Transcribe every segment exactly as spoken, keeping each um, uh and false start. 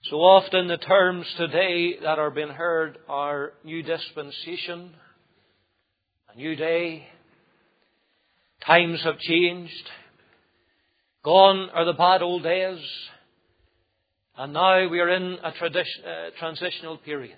So often the terms today that are being heard are new dispensation, a new day. Times have changed. Gone are the bad old days. And now we are in a tradition, uh, transitional period.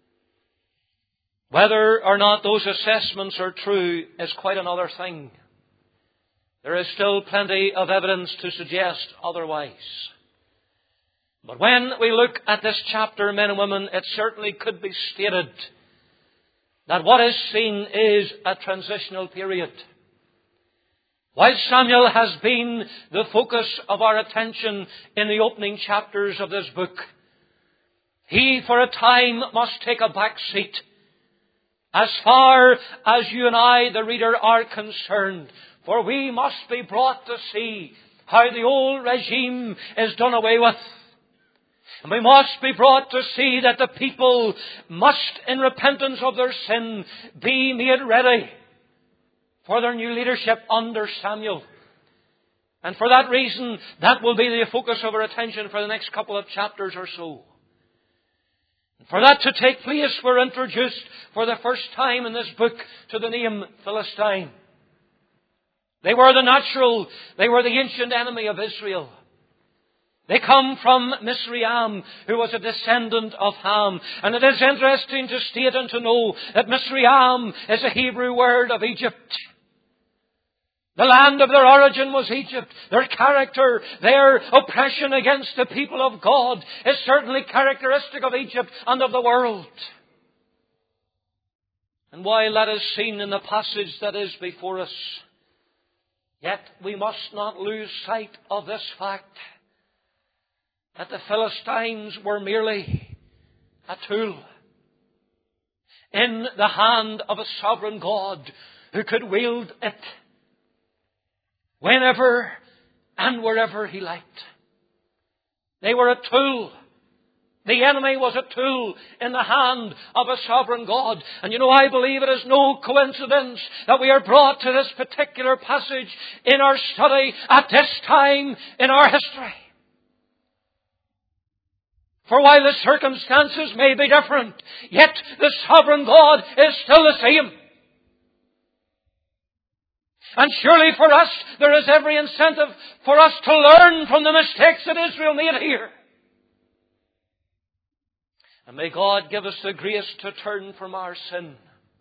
Whether or not those assessments are true is quite another thing. There is still plenty of evidence to suggest otherwise. But when we look at this chapter, men and women, it certainly could be stated that what is seen is a transitional period. While Samuel has been the focus of our attention in the opening chapters of this book, he for a time must take a back seat. As far as you and I, the reader, are concerned, for we must be brought to see how the old regime is done away with. And we must be brought to see that the people must, in repentance of their sin, be made ready for their new leadership under Samuel. And for that reason, that will be the focus of our attention for the next couple of chapters or so. And for that to take place, we're introduced for the first time in this book to the name Philistine. They were the natural, they were the ancient enemy of Israel. They come from Misraim, who was a descendant of Ham. And it is interesting to state and to know that Misraim is a Hebrew word of Egypt. The land of their origin was Egypt. Their character, their oppression against the people of God is certainly characteristic of Egypt and of the world. And while that is seen in the passage that is before us, yet we must not lose sight of this fact, that the Philistines were merely a tool in the hand of a sovereign God who could wield it whenever and wherever He liked. They were a tool. The enemy was a tool in the hand of a sovereign God. And you know, I believe it is no coincidence that we are brought to this particular passage in our study at this time in our history. For while the circumstances may be different, yet the sovereign God is still the same. And surely for us, there is every incentive for us to learn from the mistakes that Israel made here. And may God give us the grace to turn from our sin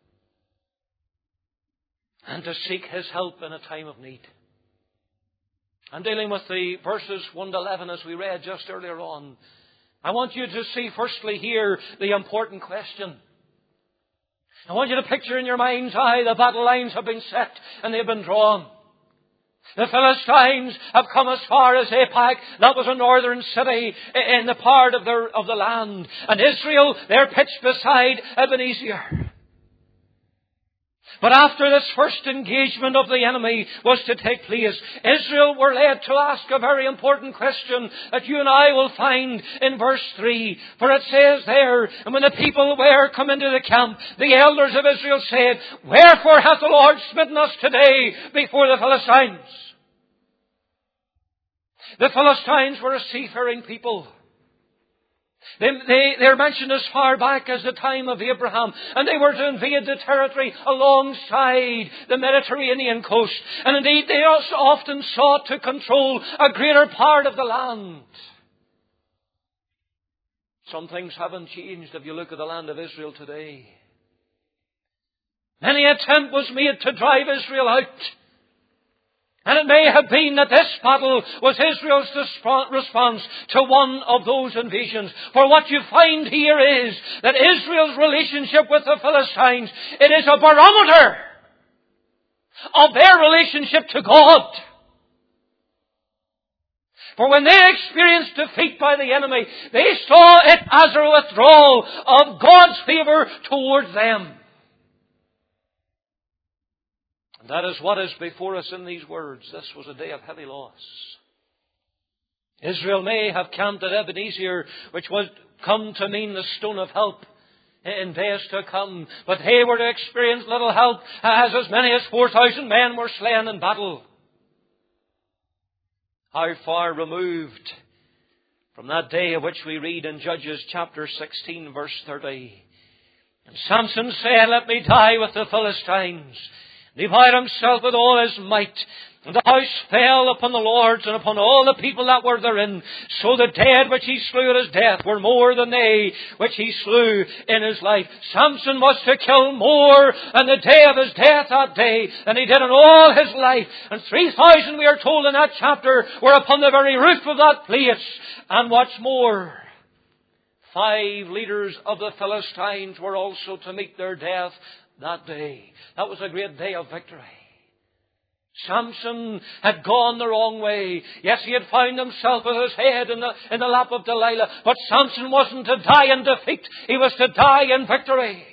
and to seek His help in a time of need. I'm dealing with the verses one to eleven as we read just earlier on. I want you to see firstly here the important question. I want you to picture in your mind's eye the battle lines have been set and they've been drawn. The Philistines have come as far as Aphek. That was a northern city in the part of the, of the land. And Israel, they're pitched beside Ebenezer. But after this first engagement of the enemy was to take place, Israel were led to ask a very important question that you and I will find in verse three. For it says there, and when the people were come into the camp, the elders of Israel said, "Wherefore hath the Lord smitten us today before the Philistines?" The Philistines were a seafaring people. They, they, they're mentioned as far back as the time of Abraham, and they were to invade the territory alongside the Mediterranean coast. And indeed, they also often sought to control a greater part of the land. Some things haven't changed if you look at the land of Israel today. Many attempt was made to drive Israel out. And it may have been that this battle was Israel's response to one of those invasions. For what you find here is that Israel's relationship with the Philistines, it is a barometer of their relationship to God. For when they experienced defeat by the enemy, they saw it as a withdrawal of God's favour towards them. And that is what is before us in these words. This was a day of heavy loss. Israel may have camped at Ebenezer, which would come to mean the stone of help in days to come. But they were to experience little help, as as many as four thousand men were slain in battle. How far removed From that day of which we read in Judges chapter sixteen, verse thirty. And Samson said, let me die with the Philistines. And he bowed himself with all his might. And the house fell upon the lords and upon all the people that were therein. So the dead which he slew at his death were more than they which he slew in his life. Samson was to kill more on the day of his death that day than he did in all his life. And three thousand, we are told in that chapter, were upon the very roof of that place. And what's more, five leaders of the Philistines were also to meet their death that day. That was a great day of victory. Samson had gone the wrong way. Yes, he had found himself with his head in the, in the lap of Delilah. But Samson wasn't to die in defeat. He was to die in victory.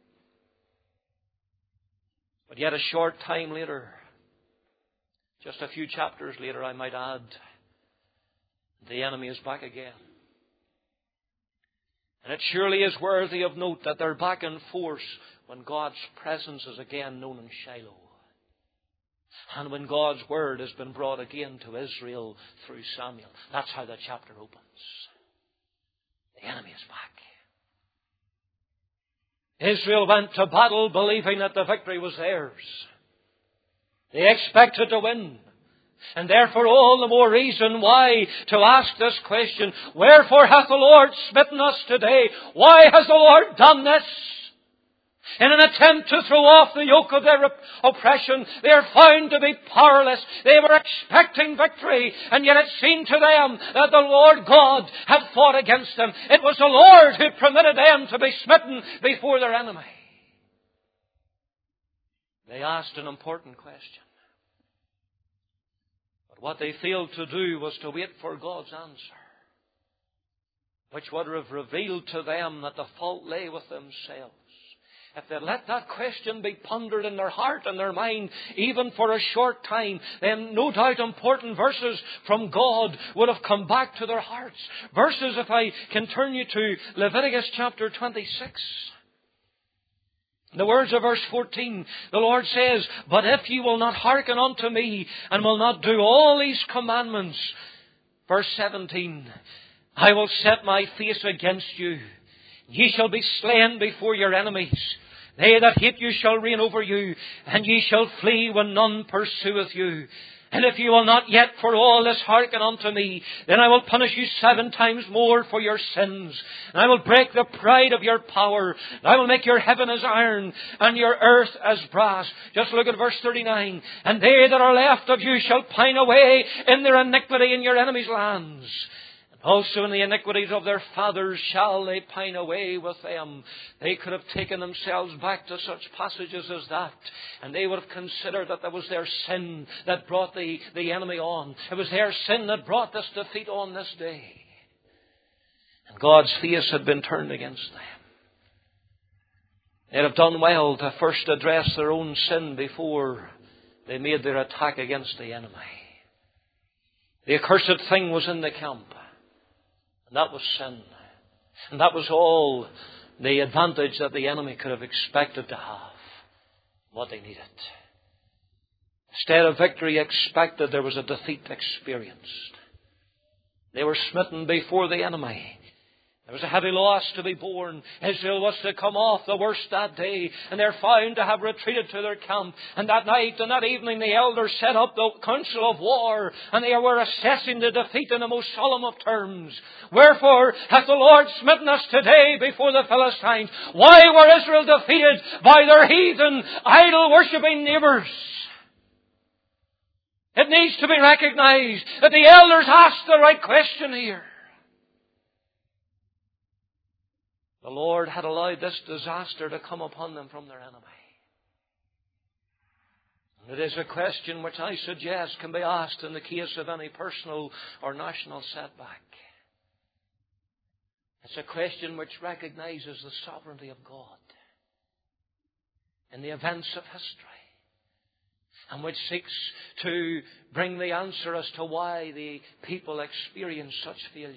But yet a short time later, just a few chapters later, I might add, the enemy is back again. And it surely is worthy of note that they're back in force when God's presence is again known in Shiloh. And when God's word has been brought again to Israel through Samuel. That's how the chapter opens. The enemy is back. Israel went to battle believing that the victory was theirs. They expected to win. And therefore all the more reason why to ask this question, wherefore hath the Lord smitten us today? Why has the Lord done this? In an attempt to throw off the yoke of their oppression, they are found to be powerless. They were expecting victory, and yet it seemed to them that the Lord God had fought against them. It was the Lord who permitted them to be smitten before their enemy. They asked an important question. But what they failed to do was to wait for God's answer, which would have revealed to them that the fault lay with themselves. If they let that question be pondered in their heart and their mind, even for a short time, then no doubt important verses from God would have come back to their hearts. Verses, if I can turn you to Leviticus chapter twenty-six. The words of verse fourteen, the Lord says, but if ye will not hearken unto me, and will not do all these commandments, verse seventeen, I will set my face against you. Ye shall be slain before your enemies. They that hate you shall reign over you, and ye shall flee when none pursueth you. And if you will not yet for all this hearken unto me, then I will punish you seven times more for your sins. And I will break the pride of your power. And I will make your heaven as iron, and your earth as brass. Just look at verse thirty-nine. And they that are left of you shall pine away in their iniquity in your enemies' lands. Also in the iniquities of their fathers shall they pine away with them. They could have taken themselves back to such passages as that, and they would have considered that that was their sin that brought the, the enemy on. It was their sin that brought this defeat on this day. And God's face had been turned against them. They'd have done well to first address their own sin before they made their attack against the enemy. The accursed thing was in the camp. And that was sin. And that was all the advantage that the enemy could have expected to have. What they needed. Instead of victory expected, there was a defeat experienced. They were smitten before the enemy. There was a heavy loss to be borne. Israel was to come off the worst that day, and they're found to have retreated to their camp. And that night and that evening the elders set up the council of war, and they were assessing the defeat in the most solemn of terms. Wherefore hath the Lord smitten us today before the Philistines? Why were Israel defeated? By their heathen, idol-worshipping neighbours. It needs to be recognized that the elders asked the right question here. The Lord had allowed this disaster to come upon them from their enemy. And it is a question which I suggest can be asked in the case of any personal or national setback. It's a question which recognizes the sovereignty of God in the events of history, and which seeks to bring the answer as to why the people experience such failure.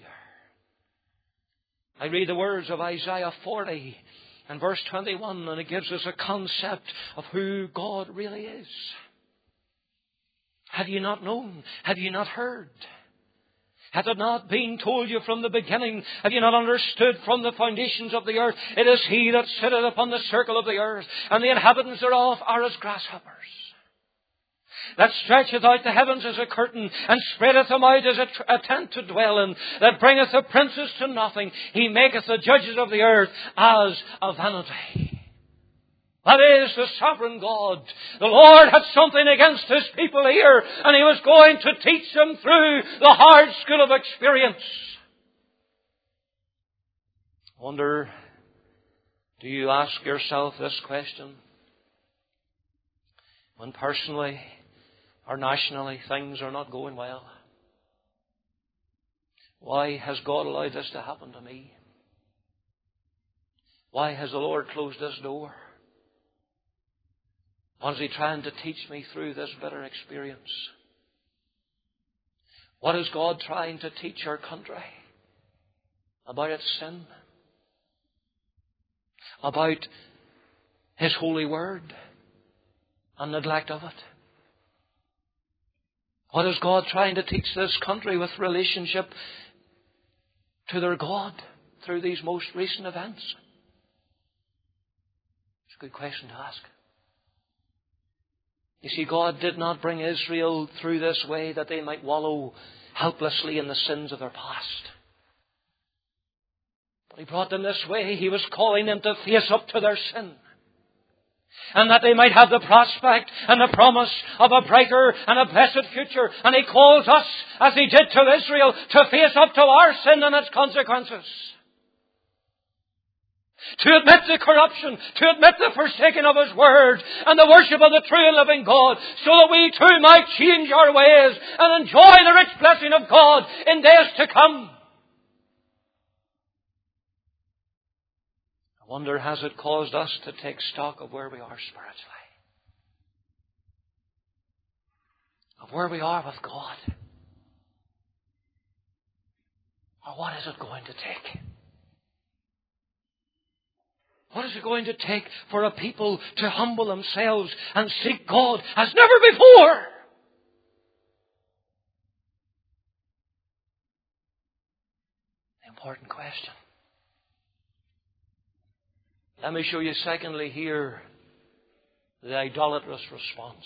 I read the words of Isaiah forty and verse twenty-one, and it gives us a concept of who God really is. Have you not known? Have you not heard? Hath it not been told you from the beginning? Have you not understood from the foundations of the earth? It is He that sitteth upon the circle of the earth, and the inhabitants thereof are as grasshoppers. That stretcheth out the heavens as a curtain, and spreadeth them out as a, tr- a tent to dwell in, that bringeth the princes to nothing. He maketh the judges of the earth as a vanity. That is the sovereign God. The Lord had something against His people here, and He was going to teach them through the hard school of experience. I wonder, do you ask yourself this question? When personally or nationally things are not going well, why has God allowed this to happen to me? Why has the Lord closed this door? What is He trying to teach me through this bitter experience? What is God trying to teach our country about its sin? About His holy word and neglect of it? What is God trying to teach this country with relationship to their God through these most recent events? It's a good question to ask. You see, God did not bring Israel through this way that they might wallow helplessly in the sins of their past. But He brought them this way. He was calling them to face up to their sin. And that they might have the prospect and the promise of a brighter and a blessed future. And He calls us, as He did to Israel, to face up to our sin and its consequences. To admit the corruption, to admit the forsaking of His word and the worship of the true and living God, so that we too might change our ways and enjoy the rich blessing of God in days to come. I wonder, has it caused us to take stock of where we are spiritually? Of where we are with God? Or what is it going to take? What is it going to take for a people to humble themselves and seek God as never before? The important question. Let me show you secondly here the idolatrous response.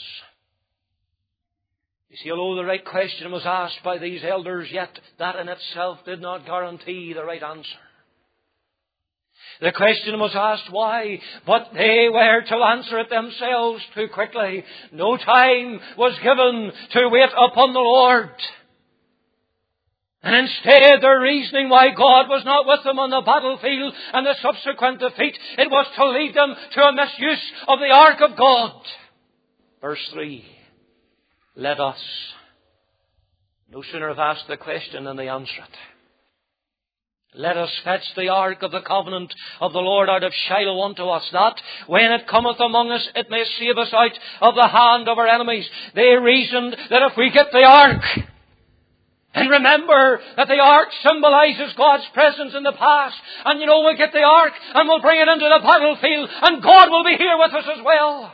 You see, although the right question was asked by these elders, yet that in itself did not guarantee the right answer. The question was asked why, but they were to answer it themselves too quickly. No time was given to wait upon the Lord. And instead, their reasoning why God was not with them on the battlefield and the subsequent defeat, it was to lead them to a misuse of the ark of God. Verse three. Let us. No sooner have asked the question than they answer it. Let us fetch the ark of the covenant of the Lord out of Shiloh unto us, that when it cometh among us, it may save us out of the hand of our enemies. They reasoned that if we get the ark, and remember that the ark symbolizes God's presence in the past, and you know, we'll get the ark and we'll bring it into the battlefield, and God will be here with us as well.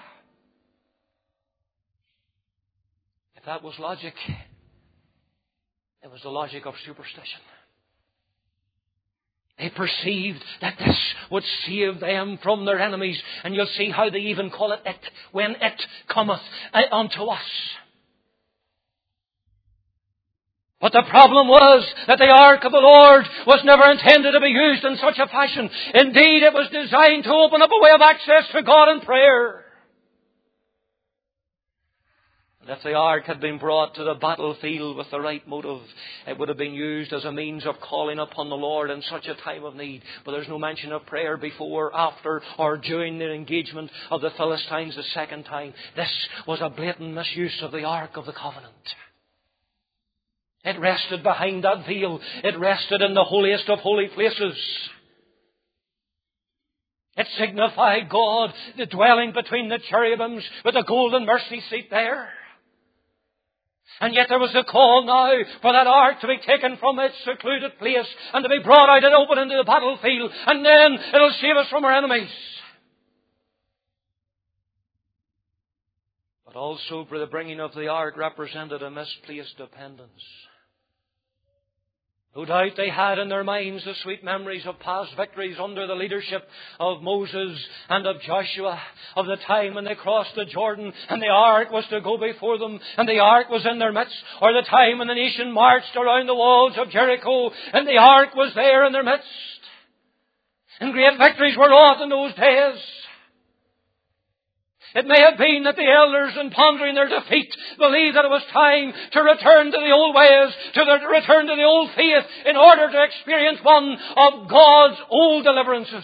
If that was logic, it was the logic of superstition. They perceived that this would save them from their enemies. And you'll see how they even call it it, when it cometh unto us. But the problem was that the ark of the Lord was never intended to be used in such a fashion. Indeed, it was designed to open up a way of access to God in prayer. If the ark had been brought to the battlefield with the right motive, it would have been used as a means of calling upon the Lord in such a time of need. But there's no mention of prayer before, after, or during the engagement of the Philistines the second time. This was a blatant misuse of the ark of the covenant. It rested behind that veil. It rested in the holiest of holy places. It signified God, the dwelling between the cherubims with the golden mercy seat there. And yet there was a call now for that ark to be taken from its secluded place and to be brought out and open into the battlefield. And then it'll save us from our enemies. But also for the bringing of the ark represented a misplaced dependence. No doubt they had in their minds the sweet memories of past victories under the leadership of Moses and of Joshua, of the time when they crossed the Jordan and the ark was to go before them and the ark was in their midst, or the time when the nation marched around the walls of Jericho and the ark was there in their midst. And great victories were wrought in those days. It may have been that the elders, in pondering their defeat, believed that it was time to return to the old ways, to the, return to the old faith, in order to experience one of God's old deliverances.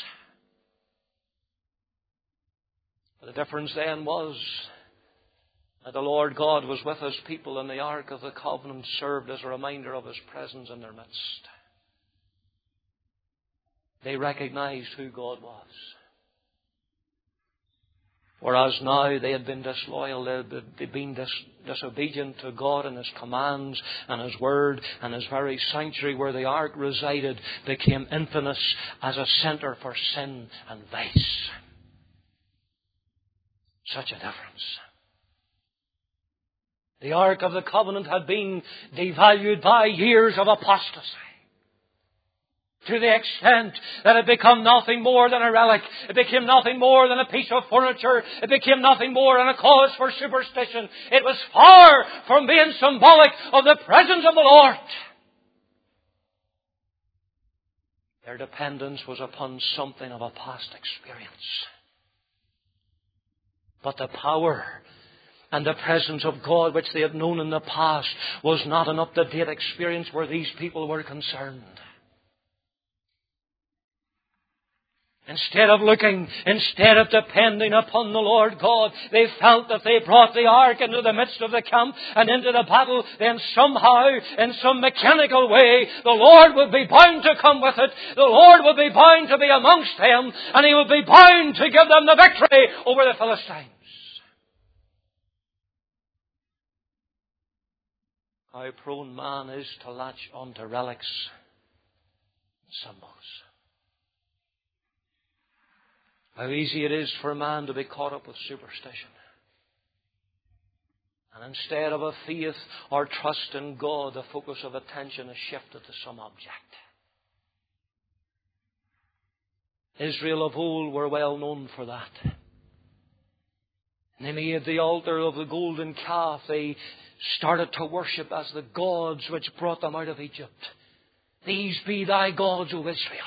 But the difference then was that the Lord God was with His people, and the Ark of the Covenant served as a reminder of His presence in their midst. They recognized who God was. Whereas now they had been disloyal, they had been dis- disobedient to God and His commands and His Word, and His very sanctuary where the ark resided became infamous as a centre for sin and vice. Such a difference. The Ark of the Covenant had been devalued by years of apostasy, to the extent that it became nothing more than a relic. It became nothing more than a piece of furniture. It became nothing more than a cause for superstition. It was far from being symbolic of the presence of the Lord. Their dependence was upon something of a past experience. But the power and the presence of God which they had known in the past was not an up-to-date experience where these people were concerned. Instead of looking, instead of depending upon the Lord God, they felt that they brought the ark into the midst of the camp and into the battle, then somehow, in some mechanical way, the Lord would be bound to come with it. The Lord would be bound to be amongst them, and He would be bound to give them the victory over the Philistines. How prone man is to latch onto relics and symbols. How easy it is for a man to be caught up with superstition. And instead of a faith or trust in God, the focus of attention is shifted to some object. Israel of old were well known for that. And they made the altar of the golden calf. They started to worship as the gods which brought them out of Egypt. These be thy gods, O Israel.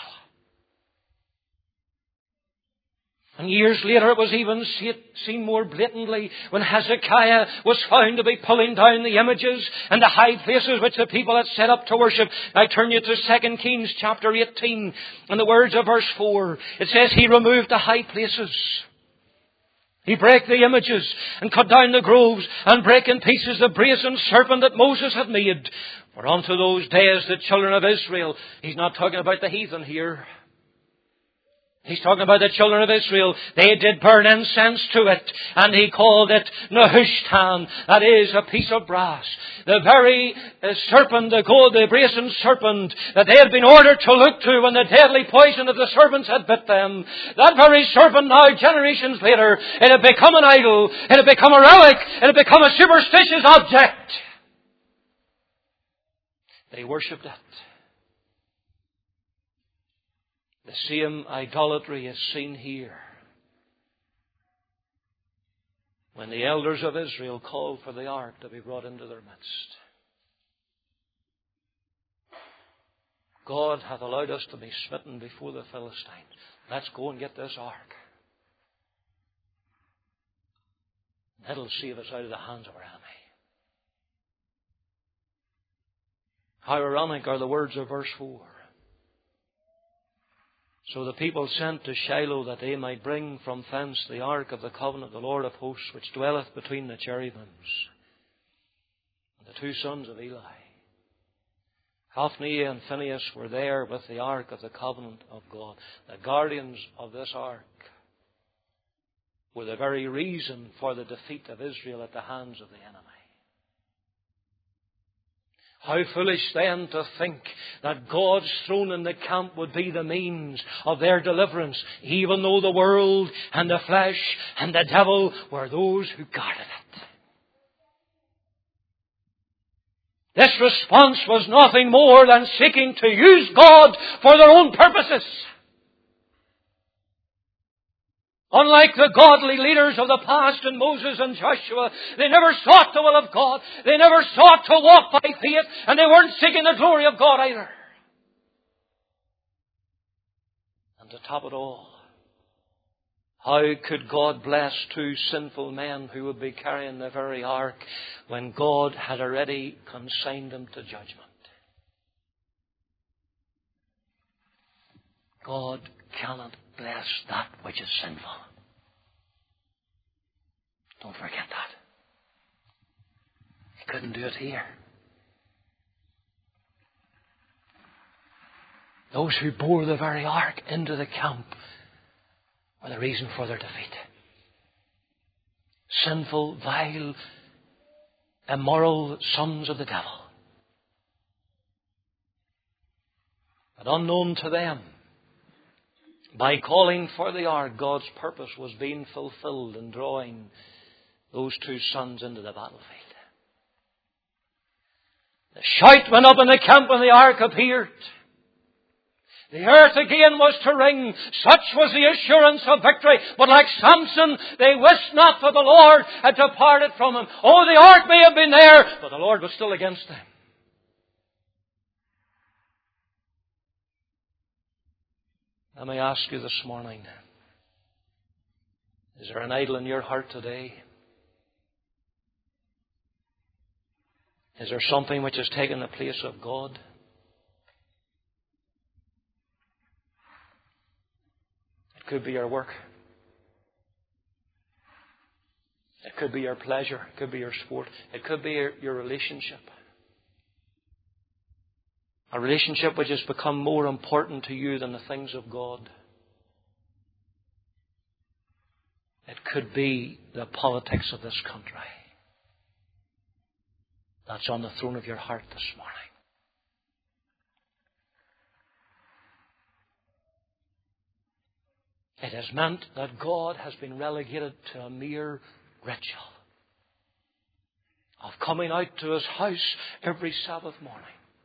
And years later it was even seen more blatantly when Hezekiah was found to be pulling down the images and the high places which the people had set up to worship. I turn you to Second Kings chapter eighteen and the words of verse four. It says, He removed the high places. He brake the images and cut down the groves and brake in pieces the brazen serpent that Moses had made. For unto those days the children of Israel, he's not talking about the heathen here. He's talking about the children of Israel. They did burn incense to it, and he called it Nehushtan. That is a piece of brass. The very uh, serpent, the gold, the brazen serpent that they had been ordered to look to when the deadly poison of the serpents had bit them. That very serpent now, generations later, it had become an idol. It had become a relic. It had become a superstitious object. They worshipped it. The same idolatry is seen here. When the elders of Israel called for the ark to be brought into their midst. God hath allowed us to be smitten before the Philistines. Let's go and get this ark. That'll save us out of the hands of our enemy. How ironic are the words of verse four. So the people sent to Shiloh that they might bring from thence the ark of the covenant of the Lord of hosts, which dwelleth between the cherubims. And the two sons of Eli, Hophni and Phinehas, were there with the ark of the covenant of God. The guardians of this ark were the very reason for the defeat of Israel at the hands of the enemy. How foolish then to think that God's throne in the camp would be the means of their deliverance, even though the world and the flesh and the devil were those who guarded it. This response was nothing more than seeking to use God for their own purposes. Unlike the godly leaders of the past in Moses and Joshua, they never sought the will of God. They never sought to walk by faith, and they weren't seeking the glory of God either. And to top it all, how could God bless two sinful men who would be carrying the very ark when God had already consigned them to judgment? God cannot bless that which is sinful. Don't forget that. He couldn't do it here. Those who bore the very ark into the camp were the reason for their defeat. Sinful, vile, immoral sons of the devil. But unknown to them, by calling for the ark, God's purpose was being fulfilled in drawing those two sons into the battlefield. The shout went up in the camp when the ark appeared. The earth again was to ring. Such was the assurance of victory. But like Samson, they wist not that the Lord had departed from him. Oh, the ark may have been there, but the Lord was still against them. Let me ask you this morning, is there an idol in your heart today? Is there something which has taken the place of God? It could be your work. It could be your pleasure. It could be your sport. It could be your, your relationship. A relationship which has become more important to you than the things of God. It could be the politics of this country that's on the throne of your heart this morning. It has meant that God has been relegated to a mere ritual of coming out to His house every Sabbath morning.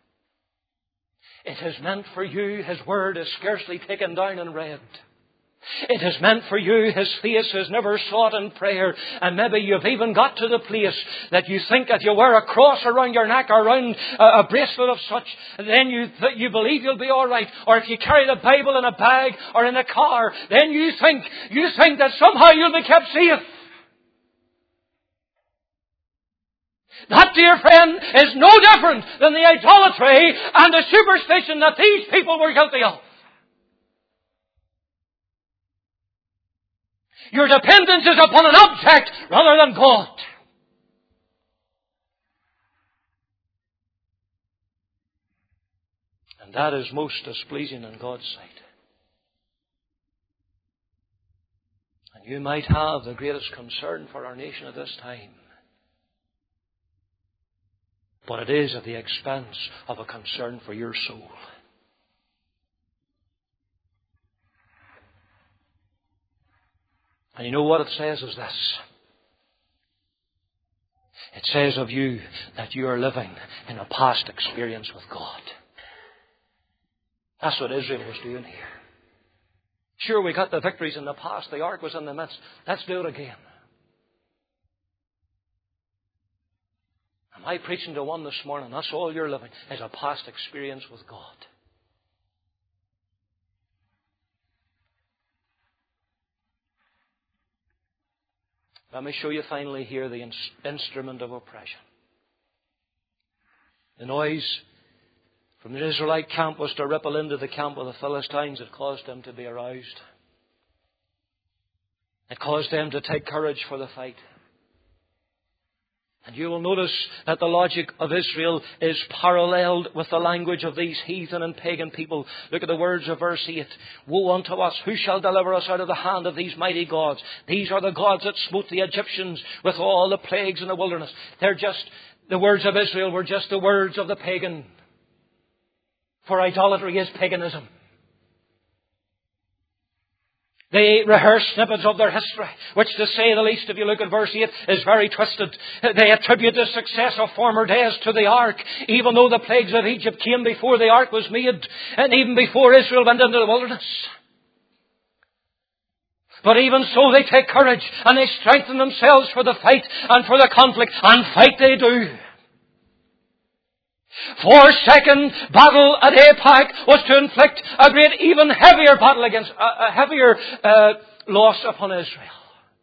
It has meant for you His Word is scarcely taken down and read. It has meant for you His face is never sought in prayer. And maybe you've even got to the place that you think that you wear a cross around your neck or around a, a bracelet of such, then you, th- you believe you'll be all right. Or if you carry the Bible in a bag or in a car, then you think, you think that somehow you'll be kept safe. That, dear friend, is no different than the idolatry and the superstition that these people were guilty of. Your dependence is upon an object rather than God. And that is most displeasing in God's sight. And you might have the greatest concern for our nation at this time. But it is at the expense of a concern for your soul. And you know what it says is this. It says of you that you are living in a past experience with God. That's what Israel was doing here. Sure, we got the victories in the past. The ark was in the midst. Let's do it again. Am I preaching to one this morning? That's all you're living, is a past experience with God. Let me show you finally here the in- instrument of oppression. The noise from the Israelite camp was to ripple into the camp of the Philistines. It caused them to be aroused. It caused them to take courage for the fight. And you will notice that the logic of Israel is paralleled with the language of these heathen and pagan people. Look at the words of verse eight. Woe unto us! Who shall deliver us out of the hand of these mighty gods? These are the gods that smote the Egyptians with all the plagues in the wilderness. They're just, the words of Israel were just the words of the pagan. For idolatry is paganism. They rehearse snippets of their history, which to say the least, if you look at verse eight, is very twisted. They attribute the success of former days to the ark, even though the plagues of Egypt came before the ark was made, and even before Israel went into the wilderness. But even so, they take courage, and they strengthen themselves for the fight and for the conflict, and fight they do. For second battle at Aphek was to inflict a great, even heavier battle against, a, a heavier uh, loss upon Israel.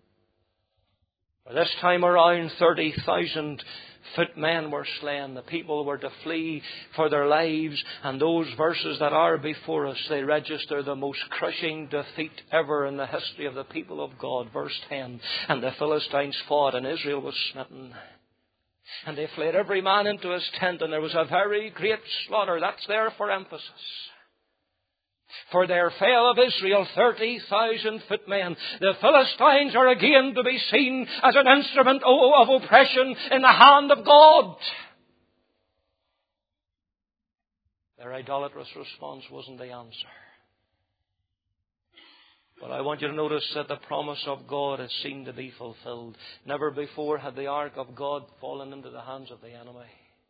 By this time around, thirty thousand foot men were slain. The people were to flee for their lives. And those verses that are before us, they register the most crushing defeat ever in the history of the people of God. Verse ten, and the Philistines fought, and Israel was smitten. And they fled every man into his tent, and there was a very great slaughter. That's there for emphasis. For there fell of Israel thirty thousand footmen. The Philistines are again to be seen as an instrument of oppression in the hand of God. Their idolatrous response wasn't the answer. But I want you to notice that the promise of God is seen to be fulfilled. Never before had the ark of God fallen into the hands of the enemy.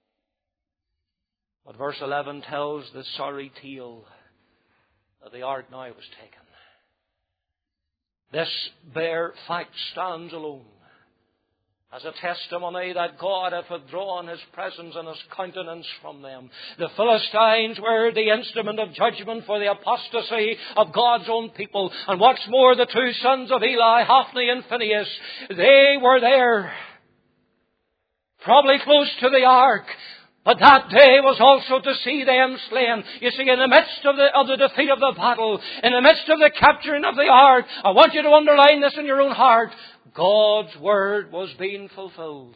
But verse eleven tells the sorry tale that the ark now was taken. This bare fact stands alone as a testimony that God hath withdrawn His presence and His countenance from them. The Philistines were the instrument of judgment for the apostasy of God's own people. And what's more, the two sons of Eli, Hophni and Phinehas, they were there, probably close to the ark. But that day was also to see them slain. You see, in the midst of the, of the defeat of the battle, in the midst of the capturing of the ark, I want you to underline this in your own heart. God's word was being fulfilled.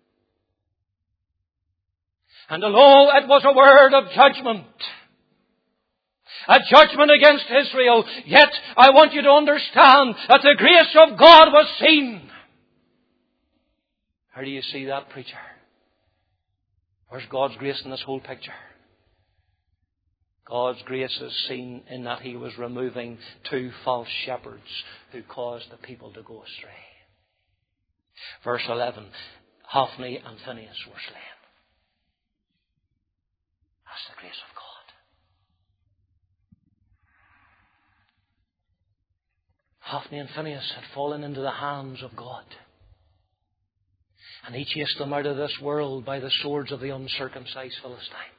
And although it was a word of judgment, a judgment against Israel, yet I want you to understand that the grace of God was seen. How do you see that, preacher? Where's God's grace in this whole picture? God's grace is seen in that He was removing two false shepherds who caused the people to go astray. Verse eleven, Hophni and Phinehas were slain. That's the grace of God. Hophni and Phinehas had fallen into the hands of God. And He chased them out of this world by the swords of the uncircumcised Philistine.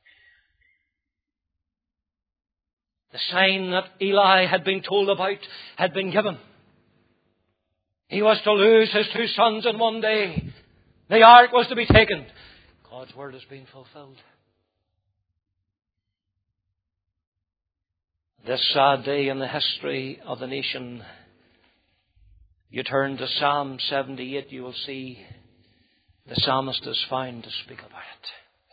The sign that Eli had been told about had been given. He was to lose his two sons in one day. The ark was to be taken. God's word has been fulfilled. This sad day in the history of the nation, you turn to Psalm seventy-eight, you will see the psalmist is found to speak about it.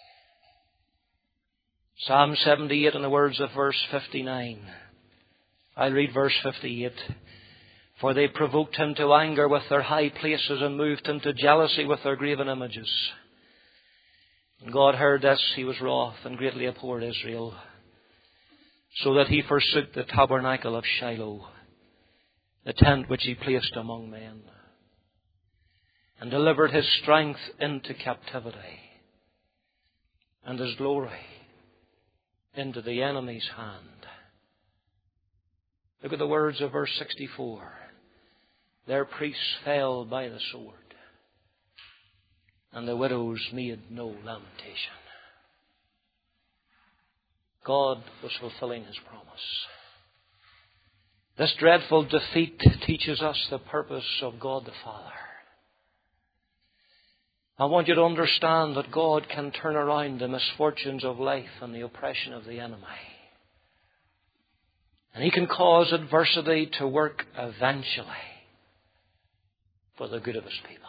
Psalm seventy-eight in the words of verse fifty-nine. I'll read verse fifty-eight. For they provoked him to anger with their high places and moved him to jealousy with their graven images. And God heard this, He was wroth and greatly abhorred Israel, so that He forsook the tabernacle of Shiloh, the tent which He placed among men, and delivered His strength into captivity, and His glory into the enemy's hand. Look at the words of verse sixty-four. Their priests fell by the sword, and the widows made no lamentation. God was fulfilling His promise. This dreadful defeat teaches us the purpose of God the Father. I want you to understand that God can turn around the misfortunes of life and the oppression of the enemy. And He can cause adversity to work eventually for the good of His people.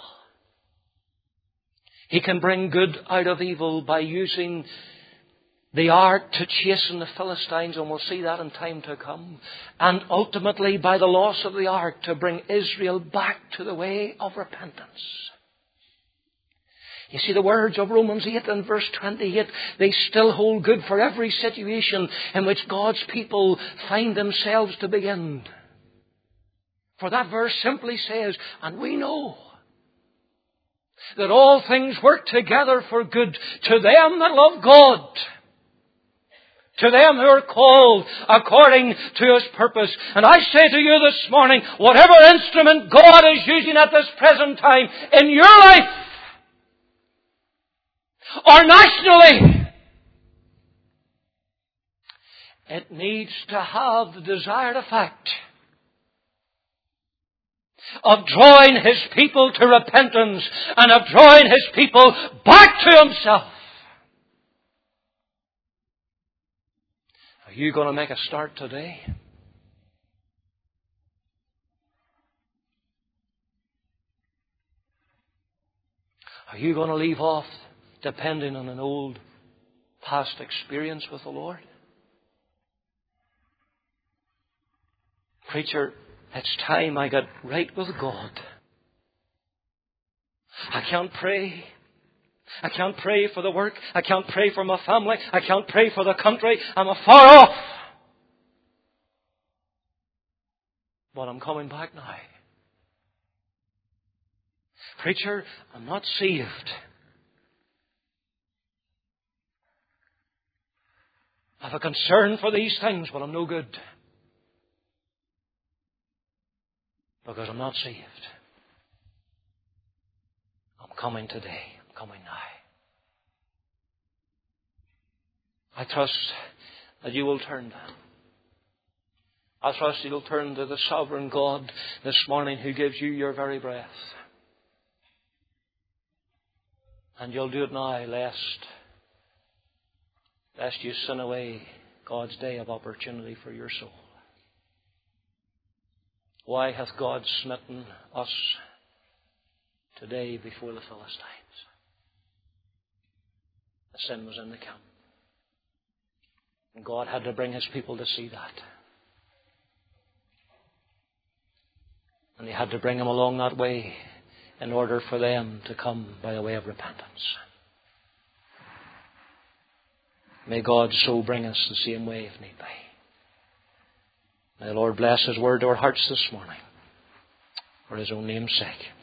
He can bring good out of evil by using the ark to chasten the Philistines, and we'll see that in time to come. And ultimately, by the loss of the ark, to bring Israel back to the way of repentance. You see, the words of Romans eight and verse twenty-eight, they still hold good for every situation in which God's people find themselves to be in. For that verse simply says, and we know that all things work together for good to them that love God, to them who are called according to His purpose. And I say to you this morning, whatever instrument God is using at this present time in your life, or nationally, it needs to have the desired effect of drawing His people to repentance and of drawing His people back to Himself. Are you going to make a start today? Are you going to leave off depending on an old past experience with the Lord? Preacher, it's time I got right with God. I can't pray. I can't pray for the work. I can't pray for my family. I can't pray for the country. I'm afar off. But I'm coming back now. Preacher, I'm not saved. I have a concern for these things, but I'm no good. Because I'm not saved. I'm coming today. I'm coming now. I trust that you will turn down. I trust you'll turn to the sovereign God this morning who gives you your very breath. And you'll do it now, lest, lest you sin away God's day of opportunity for your soul. Why hath God smitten us today before the Philistines? The sin was in the camp. And God had to bring His people to see that. And He had to bring them along that way in order for them to come by the way of repentance. May God so bring us the same way if need be. May the Lord bless His word to our hearts this morning for His own name's sake.